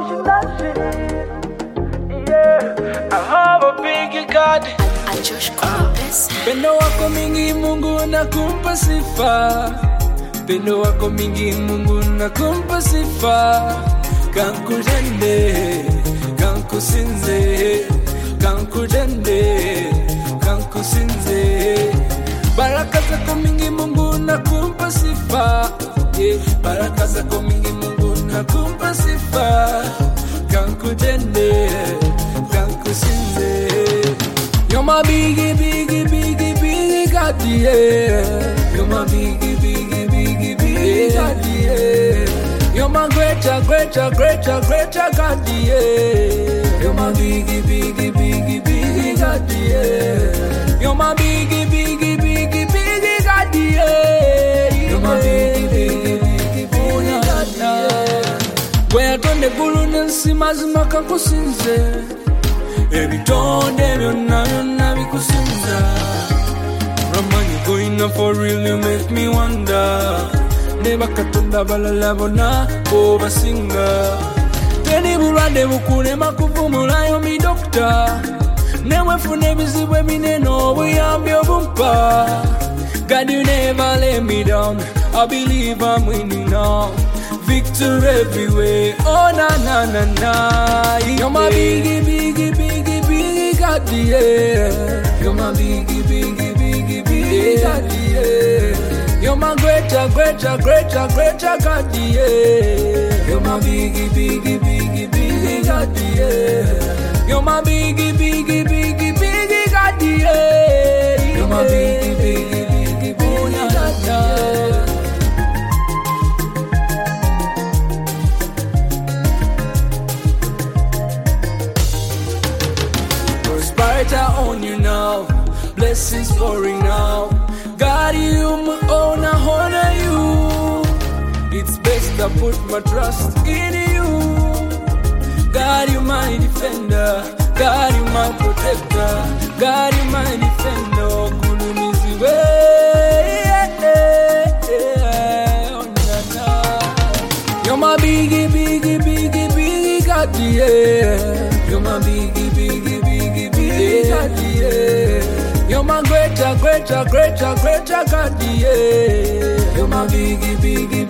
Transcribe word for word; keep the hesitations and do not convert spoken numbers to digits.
pushing that shit. Yeah, I have a big God. Pendo wako mingi Mungu nakumpa sifa. Pendo wako mingi Mungu nakumpa sifa. Kankujende, kankusinze, kankujende, kankusinze. Baraka zako mingi Mungu nakumpa sifa. Yeah. Baraka zako mingi Mungu nakumpa sifa. Kankujende, kankusinze. You're my biggie, biggie, biggie, biggie God, yeah. You're my biggie, biggie, biggie, biggie God, yeah. You're my greater, greater, greater, greater God, yeah. You're my biggie, biggie, biggie, biggie God, yeah. You're my biggie, biggie, biggie, biggie God, yeah. You're my biggie, biggie, biggie, biggie God, yeah. Where don't the guru nsi mazima kakusinze. Ebitonde byonna byonna bikusinza. Rama, you going up for real, you make me wonder. Neba katonda balala bonna obasinga. Teni bulwadde bukulema kuvumulayo mi doctor. Newefuna ebizibu ebinene obuyambi obumpa. God, you never let me down. I believe I'm winning now. Victory everywhere. Oh na na na na. You're my biggie, biggie, biggie, biggie God, yeah. You're my biggie, biggie, biggie, biggie God, yeah. You're my greater, greater, greater, greater God, yeah. You're my biggie, biggie, biggie, biggie God, yeah. You're my biggie, biggie, biggie, biggie God, yeah. You're my biggie, biggie, biggie, biggie God, yeah. On you now, blessings pouring now. God, you my own, I honor you. It's best I put my trust in you. God, you my defender. God, you my protector. God, you my defender. Kulumizi we, yeah, yeah, yeah. Oh, na, na. You're my biggie, biggie, biggie, biggie God, yeah. You're my biggie, biggie, biggie, biggie God, yeah. You're my greater, greater, greater, greater God, yeah. You're my biggie, biggie,